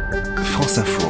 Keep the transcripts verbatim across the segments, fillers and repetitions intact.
France Info.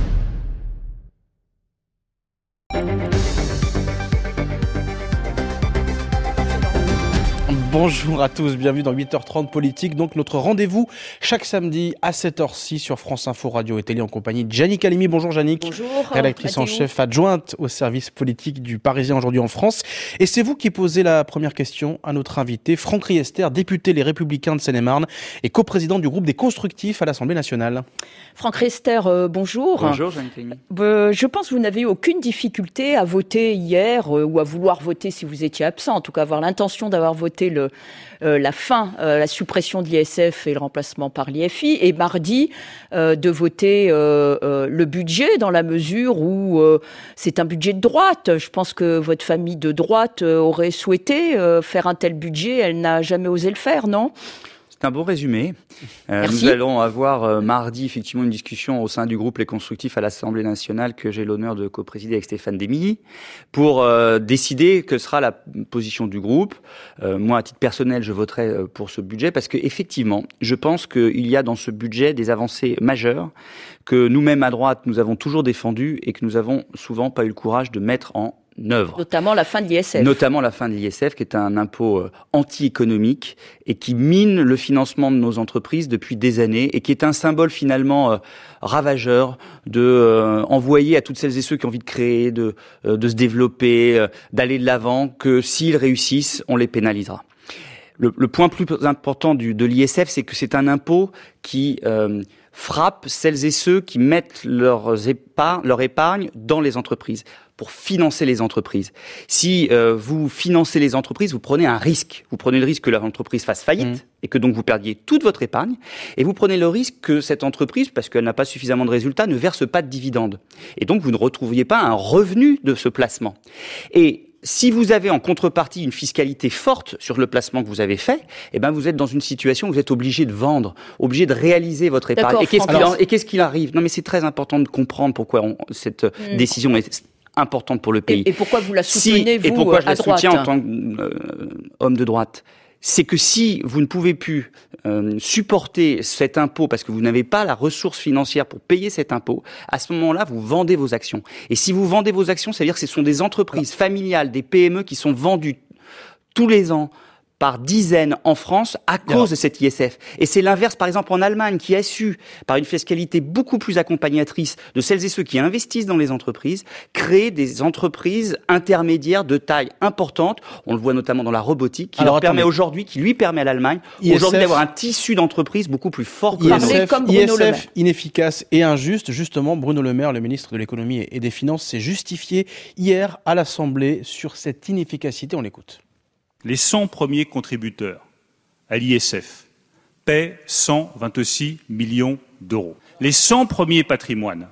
Bonjour à tous, bienvenue dans huit heures trente Politique. Donc notre rendez-vous chaque samedi à cette heure-ci sur France Info Radio et Télé en compagnie de Yannick Halimi. Bonjour Yannick. Bonjour. Rédactrice en chef adjointe au service politique du Parisien aujourd'hui en France. Et c'est vous qui posez la première question à notre invité, Franck Riester, député Les Républicains de Seine-et-Marne et coprésident du groupe des Constructifs à l'Assemblée nationale. Franck Riester, euh, bonjour. Bonjour Yannick Halimi. Euh, je pense que vous n'avez eu aucune difficulté à voter hier euh, ou à vouloir voter si vous étiez absent, en tout cas avoir l'intention d'avoir voté le Euh, la fin, euh, la suppression de l'I S F et le remplacement par l'I F I, et mardi euh, de voter euh, euh, le budget dans la mesure où euh, c'est un budget de droite. Je pense que votre famille de droite euh, aurait souhaité euh, faire un tel budget, elle n'a jamais osé le faire, non ? C'est un bon résumé. Euh, Merci. nous allons avoir euh, mardi effectivement une discussion au sein du groupe Les Constructifs à l'Assemblée nationale que j'ai l'honneur de coprésider avec Stéphane Demilly pour euh, décider que sera la position du groupe. Euh, moi, à titre personnel, je voterai euh, pour ce budget parce que effectivement, je pense qu'il y a dans ce budget des avancées majeures que nous-mêmes à droite, nous avons toujours défendues et que nous avons souvent pas eu le courage de mettre en œuvre. Notamment la fin de l'I S F. Notamment la fin de l'I S F, qui est un impôt euh, anti-économique et qui mine le financement de nos entreprises depuis des années et qui est un symbole finalement euh, ravageur de euh, envoyer à toutes celles et ceux qui ont envie de créer, de, euh, de se développer, euh, d'aller de l'avant, que s'ils réussissent, on les pénalisera. Le, le point plus important du, de l'I S F, c'est que c'est un impôt qui euh, frappe celles et ceux qui mettent leurs épargnes, leur épargne dans les entreprises, pour financer les entreprises. Si euh, vous financez les entreprises, vous prenez un risque. Vous prenez le risque que l'entreprise fasse faillite mmh. et que donc vous perdiez toute votre épargne. Et vous prenez le risque que cette entreprise, parce qu'elle n'a pas suffisamment de résultats, ne verse pas de dividendes. Et donc vous ne retrouviez pas un revenu de ce placement. Et si vous avez en contrepartie une fiscalité forte sur le placement que vous avez fait, eh ben vous êtes dans une situation où vous êtes obligé de vendre, obligé de réaliser votre épargne. Et qu'est-ce, qu'il en, et qu'est-ce qu'il arrive ? Non, mais c'est très important de comprendre pourquoi on, cette mmh. décision est importante pour le pays. Et, et pourquoi vous la soutenez, si, vous, et pourquoi je la à droite soutiens en tant qu'homme euh, de droite ? C'est que si vous ne pouvez plus euh, supporter cet impôt parce que vous n'avez pas la ressource financière pour payer cet impôt, à ce moment-là, vous vendez vos actions. Et si vous vendez vos actions, ça veut dire que ce sont des entreprises familiales, des P M E qui sont vendues tous les ans par dizaines en France à cause Alors. de cette I S F. Et c'est l'inverse, par exemple, en Allemagne, qui a su, par une fiscalité beaucoup plus accompagnatrice de celles et ceux qui investissent dans les entreprises, créer des entreprises intermédiaires de taille importante. On le voit notamment dans la robotique, qui, Alors, leur permet aujourd'hui, qui lui permet à l'Allemagne, I S F, aujourd'hui d'avoir un tissu d'entreprise beaucoup plus fort que I S F, le nôtre. Comme Bruno I S F Le Maire. inefficace et injuste. Justement, Bruno Le Maire, le ministre de l'économie et des finances, s'est justifié hier à l'Assemblée sur cette inefficacité. On l'écoute. Les cent premiers contributeurs à l'I S F paient cent vingt-six millions d'euros. Les cent premiers patrimoines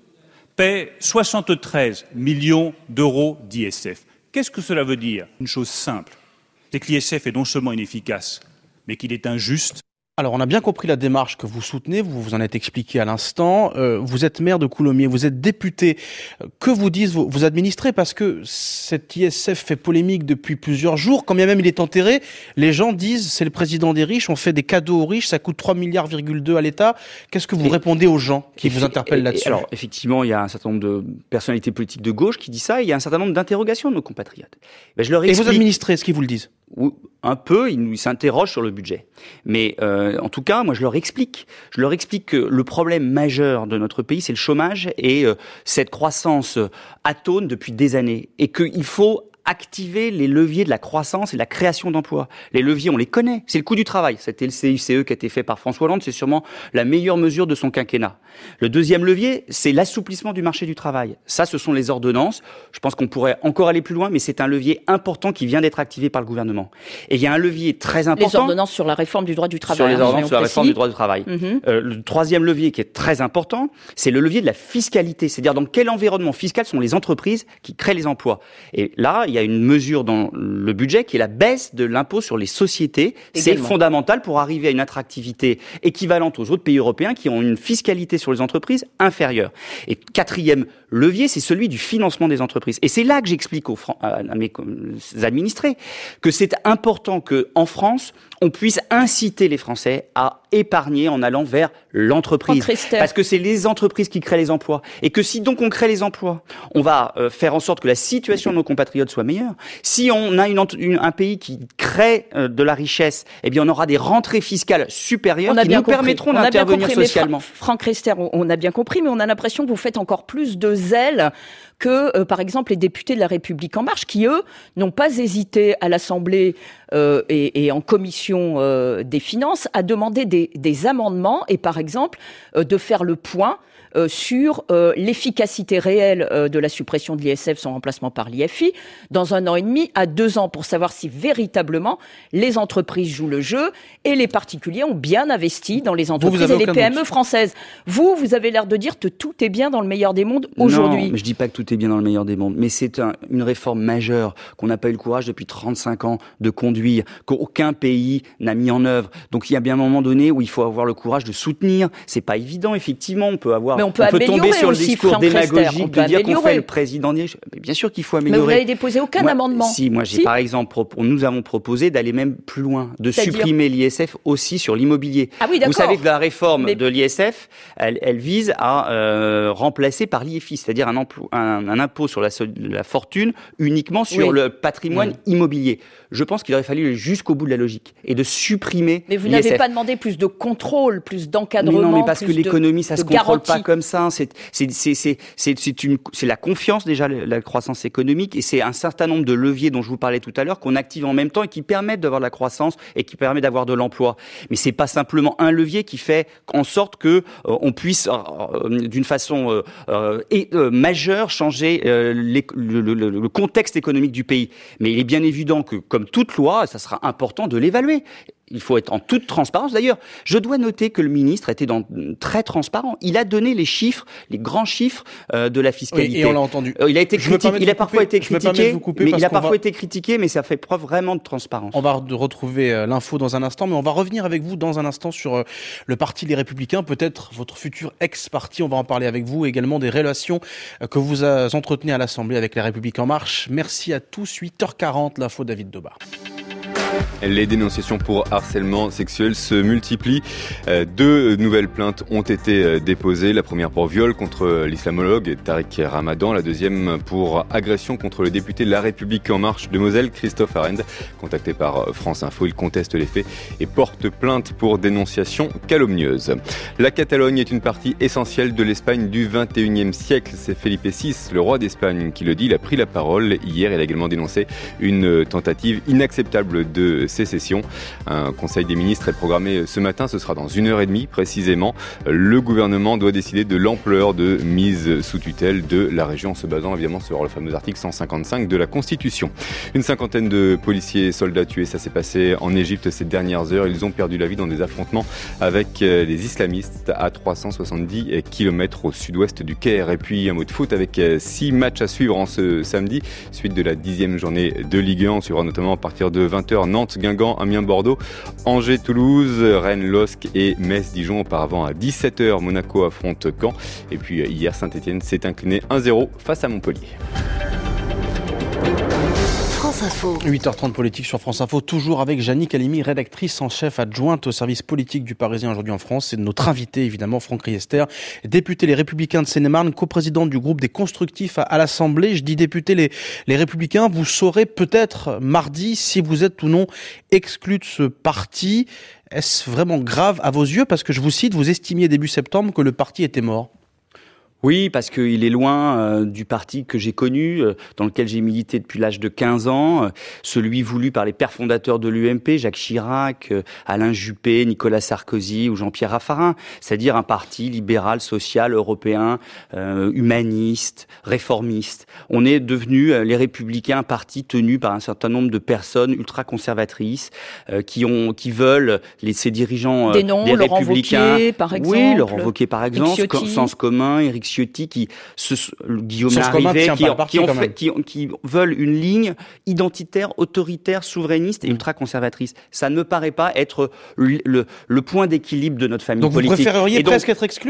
paient soixante-treize millions d'euros d'I S F. Qu'est-ce que cela veut dire ? Une chose simple, c'est que l'I S F est non seulement inefficace, mais qu'il est injuste. Alors, on a bien compris la démarche que vous soutenez, vous vous en êtes expliqué à l'instant. Euh, vous êtes maire de Coulommiers, vous êtes député. Que vous disent vos, vos administrés ? Parce que cet I S F fait polémique depuis plusieurs jours. Quand bien même il est enterré, les gens disent c'est le président des riches, on fait des cadeaux aux riches, ça coûte trois virgule deux milliards à l'État. Qu'est-ce que vous et, répondez aux gens qui vous interpellent là-dessus ? Alors, effectivement, il y a un certain nombre de personnalités politiques de gauche qui disent ça, et il y a un certain nombre d'interrogations de nos compatriotes. Ben, je leur explique... Et vos administrés, est-ce qu'ils vous le disent ? Un peu, ils s'interrogent sur le budget. Mais euh, en tout cas, moi, je leur explique. Je leur explique que le problème majeur de notre pays, c'est le chômage et euh, cette croissance atone depuis des années. Et qu'il faut activer les leviers de la croissance et de la création d'emplois. Les leviers, on les connaît. C'est le coût du travail. C'était le C I C E qui a été fait par François Hollande. C'est sûrement la meilleure mesure de son quinquennat. Le deuxième levier, c'est l'assouplissement du marché du travail. Ça, ce sont les ordonnances. Je pense qu'on pourrait encore aller plus loin, mais c'est un levier important qui vient d'être activé par le gouvernement. Et il y a un levier très important... Les ordonnances sur la réforme du droit du travail. Sur les ordonnances sur la précis. réforme du droit du travail. Mm-hmm. Euh, le troisième levier qui est très important, c'est le levier de la fiscalité. C'est-à-dire dans quel environnement fiscal sont les entreprises qui créent les emplois. Et là, il y a une mesure dans le budget qui est la baisse de l'impôt sur les sociétés. C'est fondamental pour arriver à une attractivité équivalente aux autres pays européens qui ont une fiscalité sur les entreprises inférieure. Et quatrième levier, c'est celui du financement des entreprises. Et c'est là que j'explique aux Fran- à mes administrés que c'est important qu'en France, on puisse inciter les Français à épargner en allant vers l'entreprise. Parce que c'est les entreprises qui créent les emplois. Et que si donc on crée les emplois, on va euh, faire en sorte que la situation de nos compatriotes soit meilleure. Si on a une, une, un pays qui crée euh, de la richesse, eh bien on aura des rentrées fiscales supérieures qui nous compris. permettront on d'intervenir compris, socialement. Fra- Franck Riester, on a bien compris, mais on a l'impression que vous faites encore plus de zèle que, euh, par exemple, les députés de La République En Marche, qui, eux, n'ont pas hésité à l'Assemblée euh, et, et en commission euh, des finances à demander des, des amendements et, par exemple, euh, de faire le point Euh, sur euh, l'efficacité réelle euh, de la suppression de l'I S F, son remplacement par l'I F I, dans un an et demi à deux ans, pour savoir si véritablement les entreprises jouent le jeu et les particuliers ont bien investi dans les entreprises vous, vous et les P M E doute. françaises. Vous, vous avez l'air de dire que tout est bien dans le meilleur des mondes aujourd'hui. Non, je dis pas que tout est bien dans le meilleur des mondes, mais c'est un, une réforme majeure qu'on n'a pas eu le courage depuis trente-cinq ans de conduire, qu'aucun pays n'a mis en œuvre. Donc il y a bien un moment donné où il faut avoir le courage de soutenir. C'est pas évident, effectivement, on peut avoir Mais on peut, on peut tomber sur le aussi, discours Franck démagogique Riester, de dire qu'on fait le président. Mais bien sûr qu'il faut améliorer. Mais vous n'avez déposé aucun moi, amendement. Si, moi j'ai si. par exemple, nous avons proposé d'aller même plus loin, de C'est-à-dire supprimer l'I S F aussi sur l'immobilier. Ah oui, vous savez que la réforme Mais... de l'I S F, elle, elle vise à euh, remplacer par l'I F I, c'est-à-dire un, emploi, un, un impôt sur la, la fortune uniquement sur oui. le patrimoine oui. immobilier. Je pense qu'il aurait fallu aller jusqu'au bout de la logique et de supprimer Mais vous l'I S F. n'avez pas demandé plus de contrôle, plus d'encadrement, mais non, mais parce plus que l'économie, de, ça de se contrôle garantie. pas comme ça. C'est c'est c'est c'est c'est c'est une c'est la confiance déjà, la croissance économique, et c'est un certain nombre de leviers dont je vous parlais tout à l'heure qu'on active en même temps et qui permettent d'avoir de la croissance et qui permettent d'avoir de l'emploi. Mais c'est pas simplement un levier qui fait en sorte que euh, on puisse euh, d'une façon euh, euh, et, euh, majeure changer euh, les, le, le, le, le contexte économique du pays. Mais il est bien évident que, comme toute loi, ça sera important de l'évaluer. Il faut être en toute transparence. D'ailleurs, je dois noter que le ministre était dans, très transparent. Il a donné les chiffres, les grands chiffres euh, de la fiscalité. Oui, et on l'a entendu. Euh, il a été critiqué. Il a parfois été critiqué. Mais il a parfois va... été critiqué, mais ça fait preuve vraiment de transparence. On va retrouver euh, l'info dans un instant, mais on va revenir avec vous dans un instant sur euh, le parti Les Républicains, peut-être votre futur ex-parti. On va en parler avec vous, également des relations euh, que vous euh, entretenez à l'Assemblée avec Les Républiques En Marche. Merci à tous. huit heures quarante, l'info David Dobar. Les dénonciations pour harcèlement sexuel se multiplient. Deux nouvelles plaintes ont été déposées. La première pour viol contre l'islamologue Tariq Ramadan. La deuxième pour agression contre le député de La République En Marche de Moselle, Christophe Arend. Contacté par France Info, il conteste les faits et porte plainte pour dénonciation calomnieuse. La Catalogne est une partie essentielle de l'Espagne du vingt et unième siècle. C'est Felipe six, le roi d'Espagne, qui le dit. Il a pris la parole hier. Il a également dénoncé une tentative inacceptable de de sécession. Un conseil des ministres est programmé ce matin, ce sera dans une heure et demie précisément. Le gouvernement doit décider de l'ampleur de mise sous tutelle de la région en se basant évidemment sur le fameux article cent cinquante-cinq de la Constitution. Une cinquantaine de policiers et soldats tués, ça s'est passé en Égypte ces dernières heures. Ils ont perdu la vie dans des affrontements avec les islamistes à trois cent soixante-dix kilomètres au sud-ouest du Caire. Et puis un mot de foot avec six matchs à suivre en ce samedi, suite de la dixième journée de Ligue un. On suivra notamment à partir de vingt heures Nantes, Guingamp, Amiens, Bordeaux, Angers, Toulouse, Rennes, Losc et Metz, Dijon. Auparavant à dix-sept heures, Monaco affronte Caen. Et puis hier, Saint-Etienne s'est incliné un zéro face à Montpellier. France Info. huit heures trente politique sur France Info, toujours avec Jannick Halimi, rédactrice en chef adjointe au service politique du Parisien aujourd'hui en France. C'est notre invité évidemment, Franck Riester, député Les Républicains de Seine-et-Marne, coprésident du groupe des Constructifs à, à l'Assemblée. Je dis député les, les Républicains, vous saurez peut-être mardi si vous êtes ou non exclu de ce parti. Est-ce vraiment grave à vos yeux? Parce que je vous cite, vous estimiez début septembre que le parti était mort. Oui, parce qu'il est loin euh, du parti que j'ai connu, euh, dans lequel j'ai milité depuis l'âge de quinze ans, euh, celui voulu par les pères fondateurs de l'U M P, Jacques Chirac, euh, Alain Juppé, Nicolas Sarkozy ou Jean-Pierre Raffarin, c'est-à-dire un parti libéral, social, européen, euh, humaniste, réformiste. On est devenu, euh, les Républicains, un parti tenu par un certain nombre de personnes ultra-conservatrices euh, qui ont, qui veulent, les, ces dirigeants euh, des, noms, des Laurent Républicains... Wauquiez, par exemple. Oui, Laurent Wauquiez, par exemple, Sens commun, Éric Ciotti, qui se, Guillaume Arrivé, qui, qui, ont fait, qui, qui veulent une ligne identitaire, autoritaire, souverainiste et ultra-conservatrice. Ça ne me paraît pas être le, le, le point d'équilibre de notre famille donc politique. Donc vous préféreriez et presque donc, être exclu ?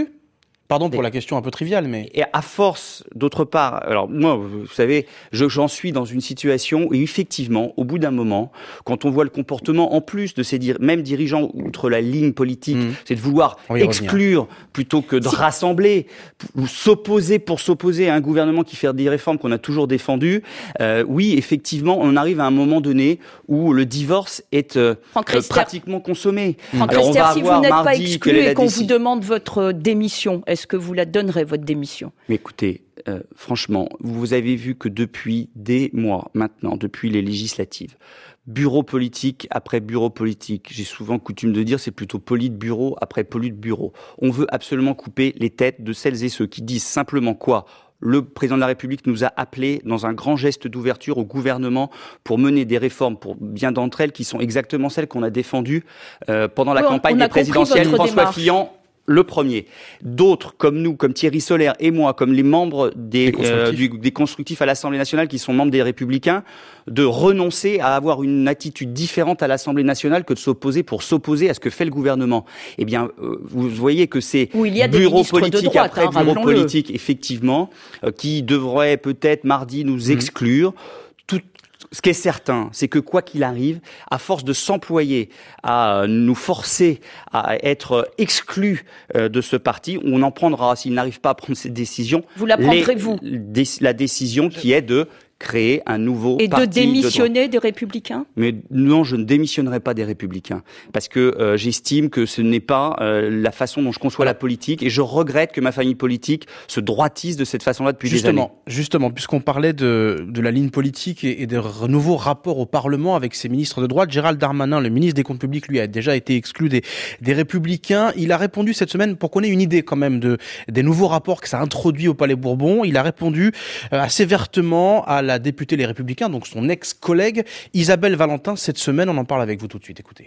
Pardon pour la question un peu triviale, mais... Et à force, d'autre part, alors moi, vous savez, je, j'en suis dans une situation où effectivement, au bout d'un moment, quand on voit le comportement, en plus de ces dir- mêmes dirigeants, outre la ligne politique, mmh. c'est de vouloir exclure plutôt que de si. rassembler, ou s'opposer pour s'opposer à un gouvernement qui fait des réformes qu'on a toujours défendues. Euh, oui, effectivement, on arrive à un moment donné où le divorce est euh, euh, pratiquement consommé. Franck Alors, Rester, on va si avoir vous n'êtes mardi, pas exclu et qu'on décision. vous demande votre démission, est-ce que vous la donnerez, votre démission ? Mais écoutez, euh, franchement, vous avez vu que depuis des mois maintenant, depuis les législatives, bureau politique après bureau politique, j'ai souvent coutume de dire c'est plutôt politburo après politburo. On veut absolument couper les têtes de celles et ceux qui disent simplement quoi ? Le président de la République nous a appelés dans un grand geste d'ouverture au gouvernement pour mener des réformes, pour bien d'entre elles qui sont exactement celles qu'on a défendues euh, pendant la oui, campagne des présidentielles. François démarche. Fillon, le premier. D'autres, comme nous, comme Thierry Solaire et moi, comme les membres des, euh, du, des constructifs à l'Assemblée nationale qui sont membres des Républicains, de renoncer à avoir une attitude différente à l'Assemblée nationale que de s'opposer pour s'opposer à ce que fait le gouvernement. Eh bien, euh, vous voyez que c'est bureau politique droite, après hein, bureau politique, effectivement, euh, qui devrait peut-être mardi nous mmh. exclure. Tout, Ce qui est certain, c'est que quoi qu'il arrive, à force de s'employer à nous forcer à être exclus de ce parti, on en prendra, s'il n'arrive pas à prendre cette décision, vous la prendrez vous les, la décision qui est de créer un nouveau et parti. Et de démissionner de des Républicains ? Mais non, je ne démissionnerai pas des Républicains. Parce que euh, j'estime que ce n'est pas euh, la façon dont je conçois la politique. Et je regrette que ma famille politique se droitise de cette façon-là depuis justement, des années. Justement, puisqu'on parlait de, de la ligne politique et, et des nouveaux rapports au Parlement avec ses ministres de droite, Gérald Darmanin, le ministre des Comptes publics, lui a déjà été exclu des, des Républicains. Il a répondu cette semaine, pour qu'on ait une idée quand même de, des nouveaux rapports que ça a introduit au Palais Bourbon, il a répondu euh, assez vertement à la la députée Les Républicains, donc son ex-collègue Isabelle Valentin, cette semaine. On en parle avec vous tout de suite, écoutez.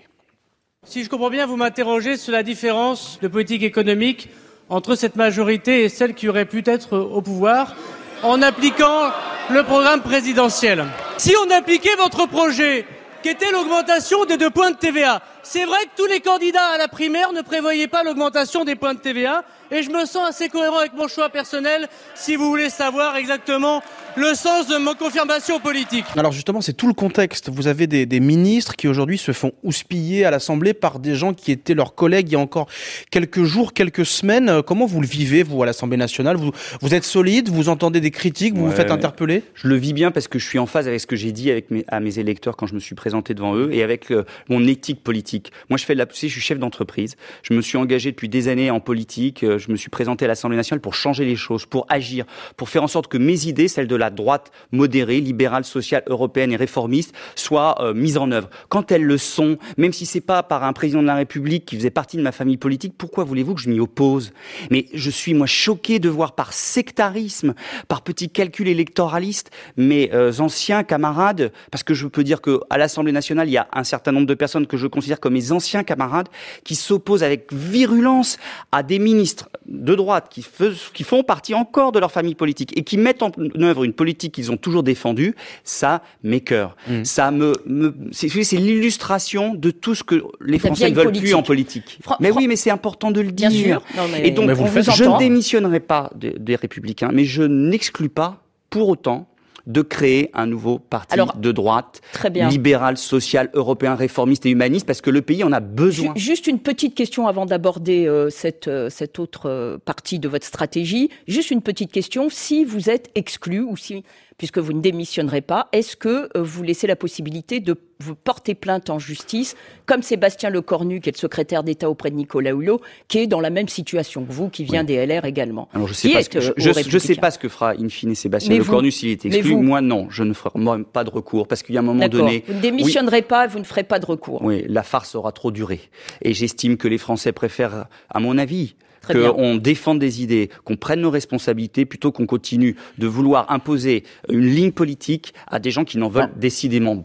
Si je comprends bien, vous m'interrogez sur la différence de politique économique entre cette majorité et celle qui aurait pu être au pouvoir en appliquant le programme présidentiel. Si on appliquait votre projet, qui était l'augmentation des deux points de T V A, c'est vrai que tous les candidats à la primaire ne prévoyaient pas l'augmentation des points de T V A, et je me sens assez cohérent avec mon choix personnel, si vous voulez savoir exactement le sens de ma confirmation politique. Alors justement, c'est tout le contexte. Vous avez des, des ministres qui aujourd'hui se font houspiller à l'Assemblée par des gens qui étaient leurs collègues il y a encore quelques jours, quelques semaines. Comment vous le vivez, vous, à l'Assemblée nationale ? Vous, vous êtes solide, vous entendez des critiques, vous ouais, vous faites interpeller ? Je le vis bien parce que je suis en phase avec ce que j'ai dit avec mes, à mes électeurs quand je me suis présenté devant eux et avec euh, mon éthique politique. Moi, je fais de la poussée, je suis chef d'entreprise. Je me suis engagé depuis des années en politique. Euh, je me suis présenté à l'Assemblée nationale pour changer les choses, pour agir, pour faire en sorte que mes idées, celles de la droite modérée, libérale, sociale, européenne et réformiste, soient euh, mises en œuvre. Quand elles le sont, même si c'est pas par un président de la République qui faisait partie de ma famille politique, pourquoi voulez-vous que je m'y oppose ? Mais je suis, moi, choqué de voir par sectarisme, par petit calcul électoraliste, mes euh, anciens camarades, parce que je peux dire qu'à l'Assemblée nationale, il y a un certain nombre de personnes que je considère comme mes anciens camarades, qui s'opposent avec virulence à des ministres de droite qui, fais, qui font partie encore de leur famille politique et qui mettent en œuvre une politique qu'ils ont toujours défendue, ça m'écoeure. Mmh. Ça me, me c'est, c'est l'illustration de tout ce que les Français ne veulent politique. plus en politique. Fra- mais Fra- oui, mais c'est important de le dire. Bien sûr. Non, mais... Et donc, mais vous je ne démissionnerai pas des, des Républicains, mais je n'exclus pas pour autant de créer un nouveau parti Alors, de droite, libéral, social, européen, réformiste et humaniste, parce que le pays en a besoin. Juste une petite question avant d'aborder euh, cette, euh, cette autre euh, partie de votre stratégie. Juste une petite question. Si vous êtes exclu, ou si, puisque vous ne démissionnerez pas, est-ce que euh, vous laissez la possibilité de vous porter plainte en justice, comme Sébastien Lecornu, qui est le secrétaire d'État auprès de Nicolas Hulot, qui est dans la même situation que vous, qui vient oui. des L R également. Alors je sais pas ce que, je, je, je sais pas ce que fera in fine Sébastien mais Lecornu vous, s'il est exclu. Moi non, je ne ferai moi, pas de recours parce qu'il y a un moment D'accord. donné. Vous ne démissionnerez oui, pas, vous ne ferez pas de recours. Oui, la farce aura trop duré. Et j'estime que les Français préfèrent, à mon avis, qu'on défende des idées, qu'on prenne nos responsabilités, plutôt qu'on continue de vouloir imposer une ligne politique à des gens qui n'en veulent ah. décidément pas.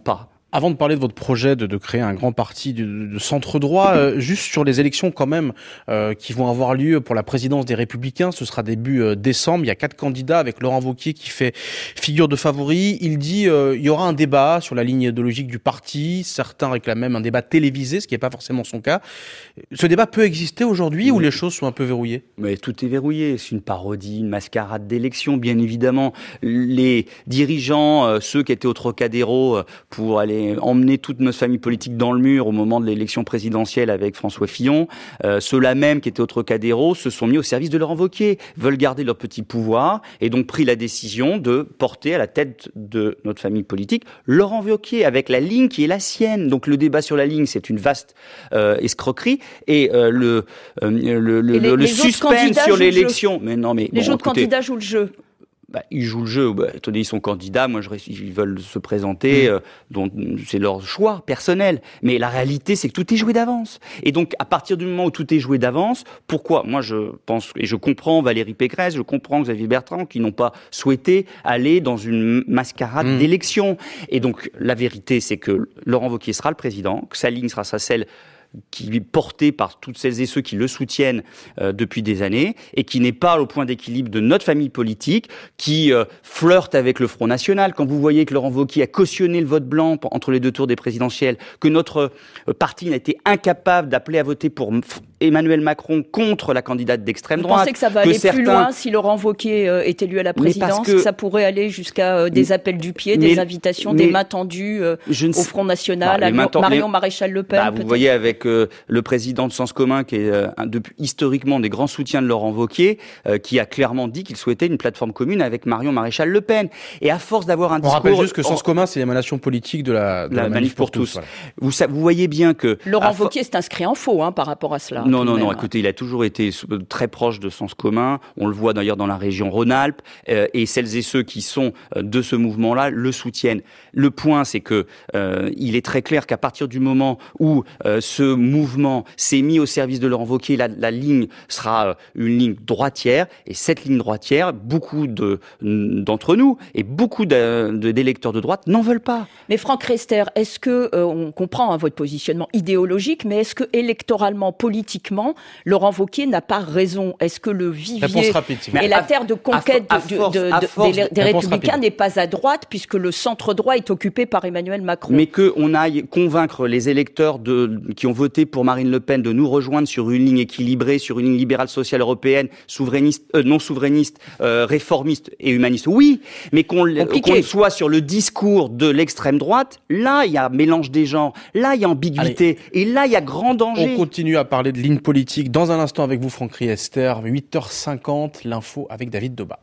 Avant de parler de votre projet de, de créer un grand parti de, de centre-droit, euh, juste sur les élections quand même euh, qui vont avoir lieu pour la présidence des Républicains, ce sera début euh, décembre. Il y a quatre candidats avec Laurent Wauquiez qui fait figure de favori. Il dit euh, il y aura un débat sur la ligne idéologique du parti. Certains réclament même un débat télévisé, ce qui n'est pas forcément son cas. Ce débat peut exister aujourd'hui, oui, ou les choses sont un peu verrouillées? Mais tout est verrouillé. C'est une parodie, une mascarade d'élection, bien évidemment. Les dirigeants, euh, ceux qui étaient au Trocadéro euh, pour aller emmener toute notre famille politique dans le mur au moment de l'élection présidentielle avec François Fillon, euh, ceux-là même qui étaient au Trocadéro se sont mis au service de Laurent Wauquiez, veulent garder leur petit pouvoir et donc pris la décision de porter à la tête de notre famille politique Laurent Wauquiez avec la ligne qui est la sienne. Donc le débat sur la ligne, c'est une vaste euh, escroquerie et euh, le, euh, le, le, et les, le les suspense sur l'élection. Mais non, mais les bon, autres écoutez, candidats jouent le jeu. Bah, ils jouent le jeu. Bah, attendez, ils sont candidats. Moi, je, ils veulent se présenter. Mmh. Euh, donc, c'est leur choix personnel. Mais la réalité, c'est que tout est joué d'avance. Et donc, à partir du moment où tout est joué d'avance, pourquoi? Moi, je pense et je comprends Valérie Pécresse, je comprends Xavier Bertrand, qui n'ont pas souhaité aller dans une mascarade mmh. d'élection. Et donc, la vérité, c'est que Laurent Wauquiez sera le président, que sa ligne sera sa celle qui est porté par toutes celles et ceux qui le soutiennent euh, depuis des années et qui n'est pas au point d'équilibre de notre famille politique, qui euh, flirte avec le Front National. Quand vous voyez que Laurent Wauquiez a cautionné le vote blanc entre les deux tours des présidentielles, que notre euh, parti n'a été incapable d'appeler à voter pour Emmanuel Macron contre la candidate d'extrême droite. Vous pensez que ça va aller certains... plus loin si Laurent Wauquiez euh, est élu à la présidence, que... que ça pourrait aller jusqu'à euh, des appels du pied, mais, des invitations, mais... des mains tendues euh, au Front National, bah, à Marion les... Maréchal Le Pen. Bah, vous voyez avec euh, le président de Sens Commun, qui est euh, un, depuis historiquement des grands soutiens de Laurent Wauquiez, euh, qui a clairement dit qu'il souhaitait une plateforme commune avec Marion Maréchal Le Pen. Et à force d'avoir un On discours... rappelle juste que Sens Commun, c'est l'émanation politique de la, de la, la manif, manif pour, pour tous. tous. Voilà. Vous, ça, vous voyez bien que... Laurent for... Wauquiez s'est inscrit en faux hein, par rapport à cela. Non, non, non. Écoutez, il a toujours été très proche de Sens Commun. On le voit d'ailleurs dans la région Rhône-Alpes. Euh, et celles et ceux qui sont de ce mouvement-là le soutiennent. Le point, c'est que euh, il est très clair qu'à partir du moment où euh, ce mouvement s'est mis au service de Laurent Wauquiez, la, la ligne sera une ligne droitière. Et cette ligne droitière, beaucoup de, d'entre nous et beaucoup de, de, d'électeurs de droite n'en veulent pas. Mais Franck Riester, est-ce que, euh, on comprend hein, votre positionnement idéologique, mais est-ce que électoralement, politiquement, Laurent Wauquiez n'a pas raison? Est-ce que le vivier rapide, et la terre de conquête à, à force, de, de, de, force, des, des Républicains rapide. N'est pas à droite, puisque le centre-droit est occupé par Emmanuel Macron? Mais qu'on aille convaincre les électeurs de, qui ont voté pour Marine Le Pen de nous rejoindre sur une ligne équilibrée, sur une ligne libérale sociale européenne, souverainiste, euh, non souverainiste, euh, réformiste et humaniste, oui, mais qu'on, qu'on soit sur le discours de l'extrême droite, là il y a mélange des genres, là il y a ambiguïté, Allez. Et là il y a grand danger. On continue à parler de ligne politique dans un instant avec vous Franck Riester, huit heures cinquante, l'info avec David Doba.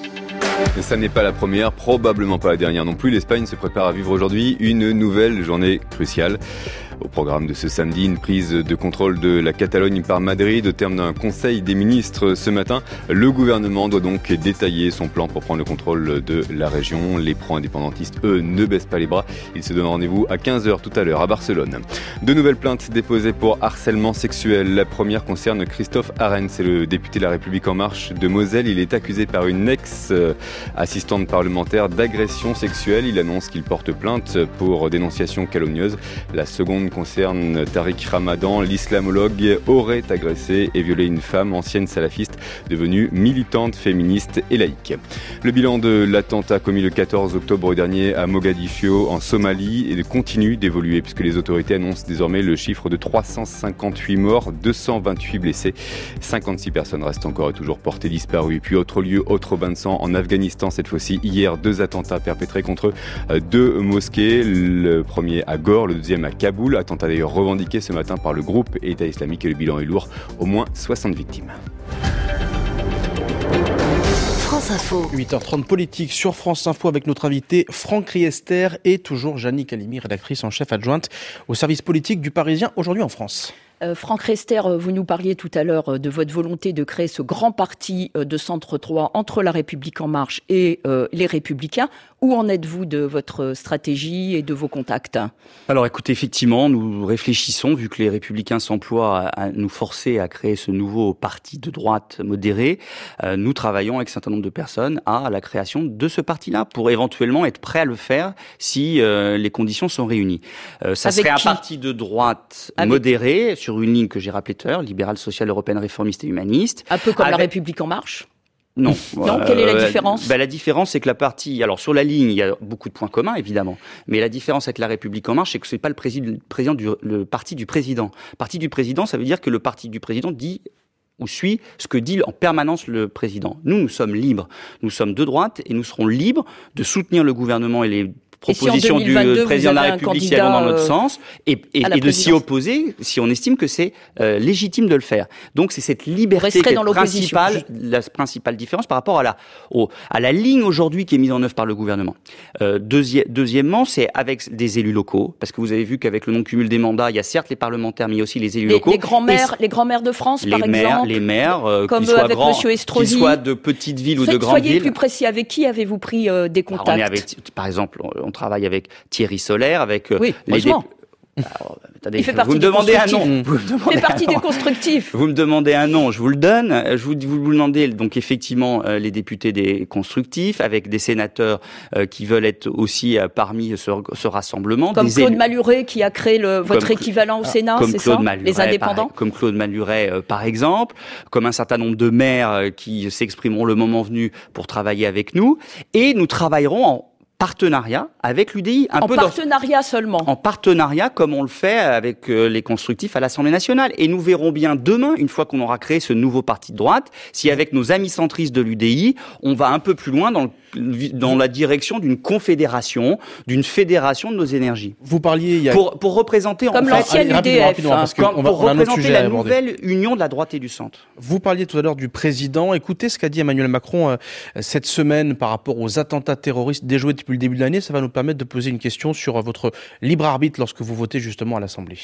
Et ça n'est pas la première, probablement pas la dernière non plus. L'Espagne se prépare à vivre aujourd'hui une nouvelle journée cruciale. Au programme de ce samedi, une prise de contrôle de la Catalogne par Madrid au terme d'un conseil des ministres ce matin. Le gouvernement doit donc détailler son plan pour prendre le contrôle de la région. Les pro-indépendantistes, eux, ne baissent pas les bras. Ils se donnent rendez-vous à quinze heures tout à l'heure à Barcelone. De nouvelles plaintes déposées pour harcèlement sexuel. La première concerne Christophe Arend, c'est le député de La République En Marche de Moselle. Il est accusé par une ex-assistante parlementaire d'agression sexuelle. Il annonce qu'il porte plainte pour dénonciation calomnieuse. La seconde concerne Tariq Ramadan. L'islamologue aurait agressé et violé une femme ancienne salafiste devenue militante féministe et laïque. Le bilan de l'attentat commis le quatorze octobre dernier à Mogadiscio en Somalie continue d'évoluer puisque les autorités annoncent désormais le chiffre de trois cent cinquante-huit morts, deux cent vingt-huit blessés. cinquante-six personnes restent encore et toujours portées disparues. Puis autre lieu, autre bain de sang en Afghanistan cette fois-ci. Hier, deux attentats perpétrés contre deux mosquées. Le premier à Gore, le deuxième à Kaboul. Attentat d'ailleurs revendiqué ce matin par le groupe État islamique et le bilan est lourd, au moins soixante victimes. France Info. huit heures trente politique sur France Info avec notre invité Franck Riester et toujours Jannick Halimi, rédactrice en chef adjointe au service politique du Parisien aujourd'hui en France. Euh, Franck Rester, vous nous parliez tout à l'heure de votre volonté de créer ce grand parti de centre droit entre La République En Marche et euh, les Républicains. Où en êtes-vous de votre stratégie et de vos contacts ? Alors écoutez, effectivement, nous réfléchissons, vu que les Républicains s'emploient à, à nous forcer à créer ce nouveau parti de droite modéré, euh, nous travaillons avec un certain nombre de personnes à la création de ce parti-là, pour éventuellement être prêts à le faire si euh, les conditions sont réunies. Euh, ça avec serait qui ? un parti de droite avec... modéré, sur une ligne que j'ai rappelée tout à l'heure, libérale, sociale, européenne, réformiste et humaniste. Un peu comme avec... La République En Marche ? Non. Non, quelle est la différence ? Ben, la différence, c'est que la partie, alors sur la ligne, il y a beaucoup de points communs, évidemment. Mais la différence avec La République En Marche, c'est que c'est pas le président, le président du, le parti du président. Parti du président, ça veut dire que le parti du président dit ou suit ce que dit en permanence le président. Nous, nous sommes libres. Nous sommes de droite et nous serons libres de soutenir le gouvernement et les propositions si du président de la République si elles vont dans notre euh, sens et, et, et de s'y opposer si on estime que c'est euh, légitime de le faire. Donc c'est cette liberté qui est principale, la principale différence par rapport à la, au, à la ligne aujourd'hui qui est mise en œuvre par le gouvernement. Euh, deuxi- deuxièmement, c'est avec des élus locaux, parce que vous avez vu qu'avec le non-cumul des mandats, il y a certes les parlementaires, mais il y a aussi les élus les, locaux. Les grands-mères, les grands-mères de France, les par maires, exemple. Les maires, euh, comme qu'ils soient avec grands, Monsieur Estrosi. qu'ils soient de petites villes ou de grandes villes. Soyez plus précis. Avec qui avez-vous pris euh, des contacts ? Alors on est avec, par exemple, on, on travaille avec Thierry Solaire, avec euh, oui, les députés. Alors, attendez, il fait vous partie me des demandez un nom. Vous me demandez il fait partie des constructifs. Vous me demandez un nom, je vous le donne. Je vous, vous, vous demandez donc effectivement euh, les députés des constructifs, avec des sénateurs euh, qui veulent être aussi euh, parmi ce, ce rassemblement. Comme des Claude élus. Maluret qui a créé le, votre comme, équivalent au Sénat, comme c'est Claude ça Maluret, les indépendants. Par, comme Claude Maluret, euh, par exemple, comme un certain nombre de maires euh, qui s'exprimeront le moment venu pour travailler avec nous, et nous travaillerons en partenariat avec l'U D I. Un en peu partenariat dans, seulement. En partenariat, comme on le fait avec euh, les constructifs à l'Assemblée nationale. Et nous verrons bien demain, une fois qu'on aura créé ce nouveau parti de droite, si avec nos amis centristes de l'U D I, on va un peu plus loin dans, le, dans la direction d'une confédération, d'une fédération de nos énergies. Vous parliez... Il y a... pour, pour représenter... Comme en l'ancienne fait, U D F. Hein, parce pour on va, pour on représenter la nouvelle union de la droite et du centre. Vous parliez tout à l'heure du président. Écoutez ce qu'a dit Emmanuel Macron euh, cette semaine par rapport aux attentats terroristes déjoués depuis le début de l'année. Ça va nous permettre de poser une question sur votre libre arbitre lorsque vous votez justement à l'Assemblée.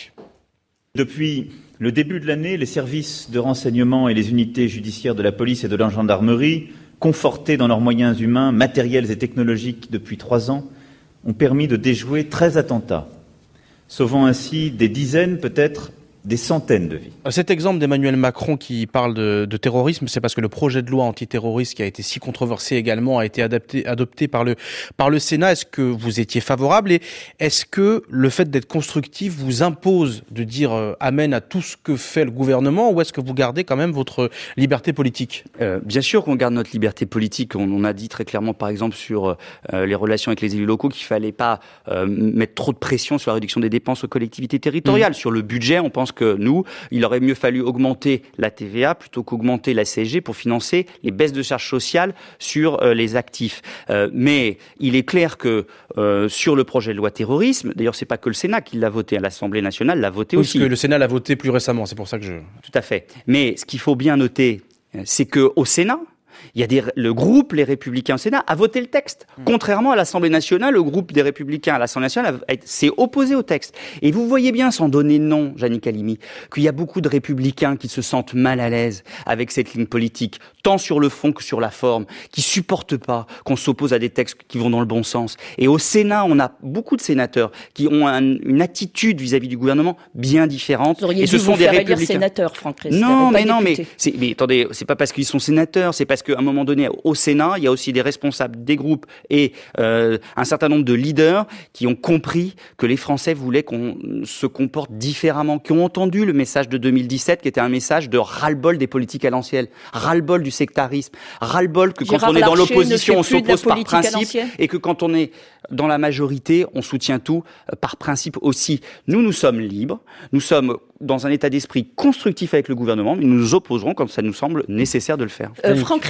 Depuis le début de l'année, les services de renseignement et les unités judiciaires de la police et de la gendarmerie, confortés dans leurs moyens humains, matériels et technologiques depuis trois ans, ont permis de déjouer treize attentats, sauvant ainsi des dizaines, peut-être des centaines de vies. Cet exemple d'Emmanuel Macron qui parle de, de terrorisme, c'est parce que le projet de loi antiterroriste qui a été si controversé également a été adapté, adopté par le, par le Sénat. Est-ce que vous étiez favorable et est-ce que le fait d'être constructif vous impose de dire euh, amen à tout ce que fait le gouvernement ou est-ce que vous gardez quand même votre liberté politique ? euh, Bien sûr qu'on garde notre liberté politique. On, on a dit très clairement, par exemple, sur euh, les relations avec les élus locaux qu'il fallait pas euh, mettre trop de pression sur la réduction des dépenses aux collectivités territoriales. Mmh. Sur le budget, on pense que nous, il aurait mieux fallu augmenter la T V A plutôt qu'augmenter la C S G pour financer les baisses de charges sociales sur euh, les actifs. Euh, mais il est clair que euh, sur le projet de loi terrorisme, d'ailleurs c'est pas que le Sénat qui l'a voté, l'Assemblée nationale l'a voté oui, aussi. Parce que le Sénat l'a voté plus récemment, c'est pour ça que je... Tout à fait. Mais ce qu'il faut bien noter, c'est que au Sénat, il y a des, le groupe Les Républicains au Sénat a voté le texte. Mmh. Contrairement à l'Assemblée nationale, le groupe des Républicains à l'Assemblée nationale a, s'est opposé au texte. Et vous voyez bien, sans donner de nom, Jannick Halimi, qu'il y a beaucoup de Républicains qui se sentent mal à l'aise avec cette ligne politique, tant sur le fond que sur la forme, qui supportent pas qu'on s'oppose à des textes qui vont dans le bon sens. Et au Sénat, on a beaucoup de sénateurs qui ont un, une attitude vis-à-vis du gouvernement bien différente. Vous auriez et dû ce sont vous des faire Républicains. élire sénateur, Franck Rester. Non, mais non, député. mais, c'est, mais attendez, c'est pas parce qu'ils sont sénateurs, c'est parce qu'à un moment donné, au Sénat, il y a aussi des responsables des groupes et euh, un certain nombre de leaders qui ont compris que les Français voulaient qu'on se comporte différemment, qui ont entendu le message de deux mille dix-sept, qui était un message de ras-le-bol des politiques à l'ancienne, ras-le-bol du sectarisme, ras-le-bol que Gérard quand on est dans Larcher l'opposition, on ne fait plus de la s'oppose par politique à principe, l'ancienne. et que quand on est dans la majorité, on soutient tout euh, par principe aussi. Nous, nous sommes libres, nous sommes dans un état d'esprit constructif avec le gouvernement, mais nous nous opposerons quand ça nous semble nécessaire de le faire. Euh, Franck Rester,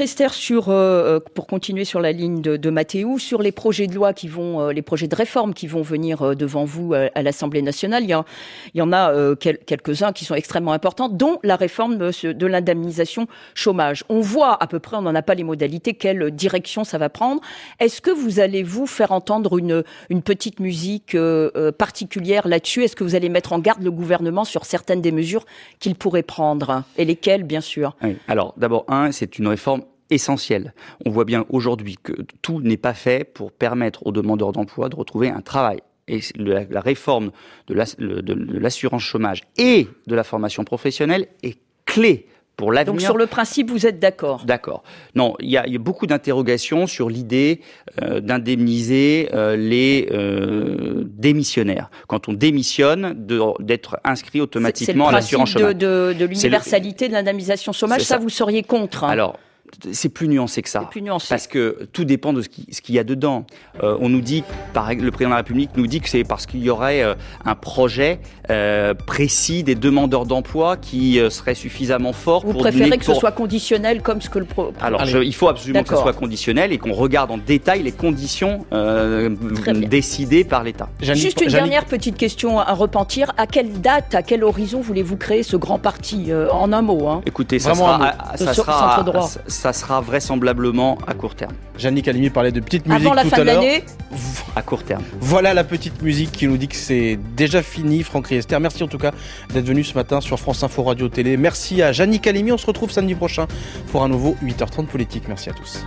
Riester, sur, euh, pour continuer sur la ligne de, de Mathéou, sur les projets de loi qui vont, euh, les projets de réforme qui vont venir euh, devant vous à, à l'Assemblée nationale, il y, a, il y en a euh, quel, quelques-uns qui sont extrêmement importants, dont la réforme de, de l'indemnisation chômage. On voit à peu près, on n'en a pas les modalités, quelle direction ça va prendre. Est-ce que vous allez vous faire entendre une, une petite musique euh, euh, particulière là-dessus? Est-ce que vous allez mettre en garde le gouvernement sur certaines des mesures qu'il pourrait prendre? Et lesquelles, bien sûr? Oui. Alors, d'abord, un, c'est une réforme essentielle. On voit bien aujourd'hui que tout n'est pas fait pour permettre aux demandeurs d'emploi de retrouver un travail. Et la, la réforme de, la, de, de l'assurance chômage et de la formation professionnelle est clé pour l'avenir. Donc sur le principe, vous êtes d'accord? D'accord. Non, il y a, il y a beaucoup d'interrogations sur l'idée euh, d'indemniser euh, les euh, démissionnaires. Quand on démissionne, de, d'être inscrit automatiquement à l'assurance chômage. C'est le principe de, de, de l'universalité le... de l'indemnisation chômage, ça, ça vous seriez contre, hein? Alors, c'est plus nuancé que ça. C'est plus nuancé. Parce que tout dépend de ce, qui, ce qu'il y a dedans. Euh, on nous dit, par, le président de la République nous dit que c'est parce qu'il y aurait euh, un projet euh, précis des demandeurs d'emploi qui euh, serait suffisamment fort Vous pour... Vous préférez donner, que pour... ce soit conditionnel comme ce que le... Pro... Alors, je, il faut absolument D'accord. que ce soit conditionnel et qu'on regarde en détail les conditions euh, décidées par l'État. Janine, Juste une Janine... dernière petite question à repentir. À quelle date, à quel horizon voulez-vous créer ce grand parti euh, en un mot, hein? Écoutez, ça Vraiment sera... À, ça sera à, ça sera vraisemblablement à court terme. Jannick Halimi parlait de petite musique Avant la tout fin à l'heure. De l'année. À court terme. Voilà la petite musique qui nous dit que c'est déjà fini. Franck Riester, merci en tout cas d'être venu ce matin sur France Info Radio Télé. Merci à Jannick Halimi. On se retrouve samedi prochain pour un nouveau huit heures trente politique. Merci à tous.